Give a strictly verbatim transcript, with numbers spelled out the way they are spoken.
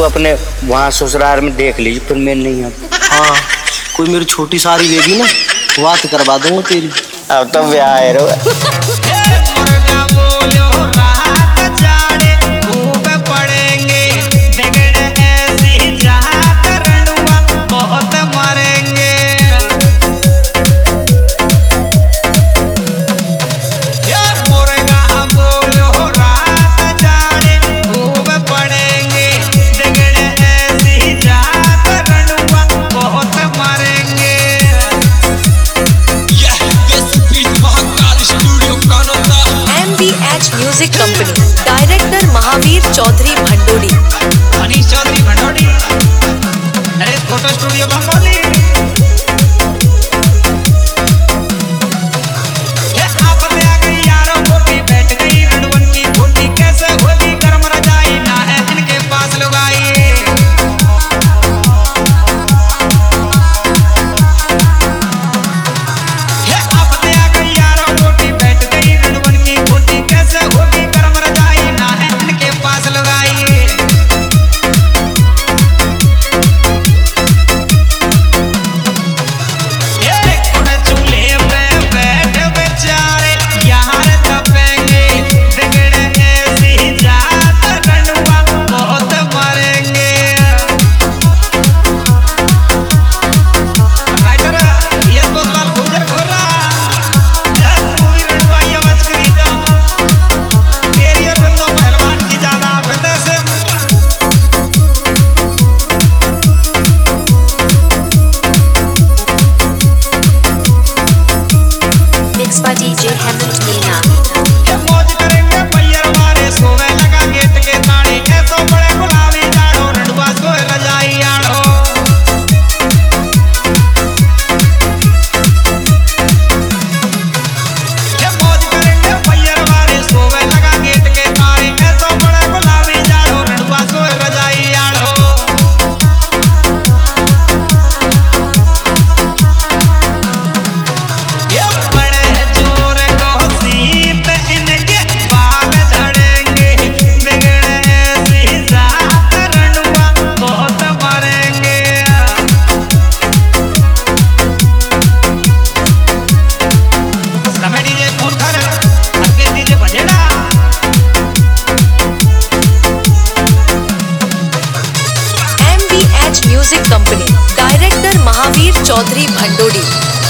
अपने वहाँ ससुराल में देख लीजिए, फिर मैं नहीं आता। हाँ, कोई मेरी छोटी सारी बेबी ना बात करवा दूंगा तेरी। अब तो ब्याह है रो। Music company, director Mahavir Chaudhary Bhandodi. Manish Chaudhary Bhandodi, अरे photo studio Bangoli. Music company, director Mahavir Chaudhary भंडोड़ी।